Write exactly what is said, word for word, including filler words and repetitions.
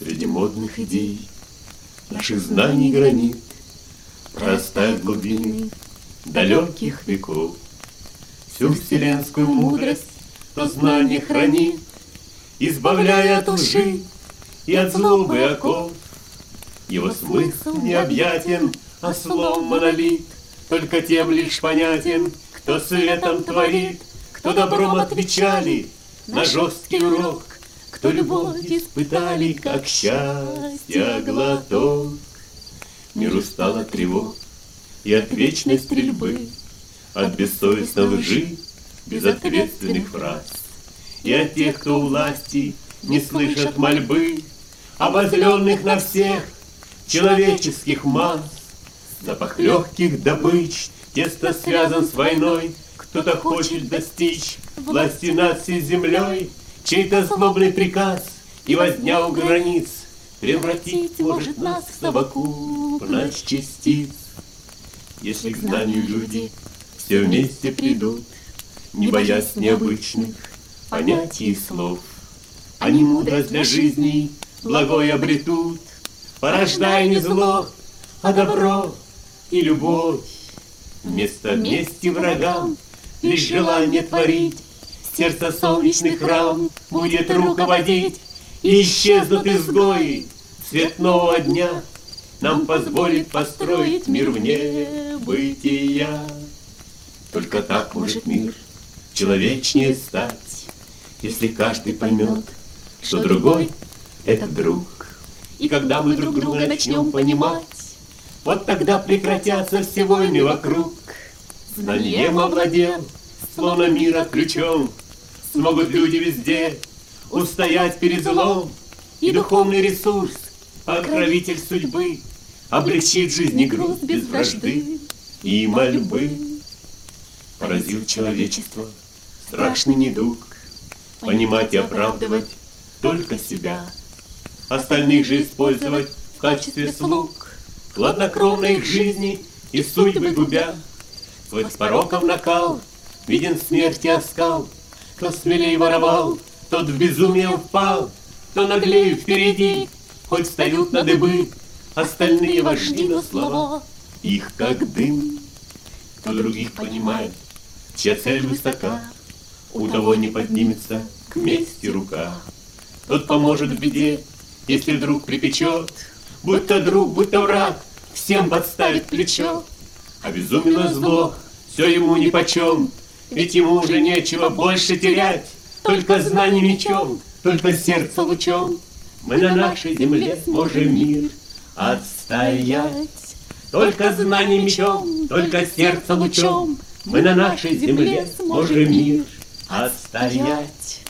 Среди модных идей наших знаний гранит прорастает глубины далеких веков. Всю вселенскую мудрость то знание хранит, избавляя от лжи и от злобы оков. Его смысл необъятен, а слов монолит только тем лишь понятен, кто светом творит, кто добром отвечали на жесткий урок, кто любовь испытали, как счастье глоток. Мир устал от тревог и от вечной стрельбы, от бессовестной лжи, безответственных фраз, и от тех, кто у власти не слышат мольбы, обозленных на всех человеческих масс. Запах легких добыч тесно связан с войной. Кто-то хочет достичь власти над всей землей, чей-то злобный приказ и возня у границ превратить может нас в совокупность частиц. Если к знанию люди все вместе придут, не боясь необычных понятий и слов, они мудрость для жизни благой обретут, порождая не зло, а добро и любовь. Вместо мести врагам лишь желание творить, сердце солнечный храм будет руководить, и исчезнут изгои, свет нового дня нам позволит построить мир вне бытия. Только так может мир человечнее стать, если каждый поймет, что другой — это друг. И когда мы друг друга начнем понимать, вот тогда прекратятся все войны вокруг. Знанием овладел, словно мира ключом, смогут люди везде устоять перед злом, и духовный ресурс, покровитель судьбы, облегчит жизни груз без вражды и мольбы. Поразил человечество страшный недуг, понимать и оправдывать только себя, остальных же использовать в качестве слуг, хладнокровно их жизни и судьбы губя. Сквозь пороков накал виден смерти оскал, кто смелей воровал, тот в безумие впал, кто наглее впереди, хоть встают на дыбы остальные вожди, но слова их как дым. Кто других понимает, чья цель высока, у того не поднимется к мести рука. Тот поможет в беде, если вдруг припечет, будь то друг, будь то враг, всем подставит плечо. Обезумело зло, все ему нипочем, ведь ему уже нечего больше терять, только знание мечом, только сердце лучом. Мы на нашей земле сможем мир отстоять. Только знание мечом, только сердце лучом, мы на нашей земле сможем мир отстоять.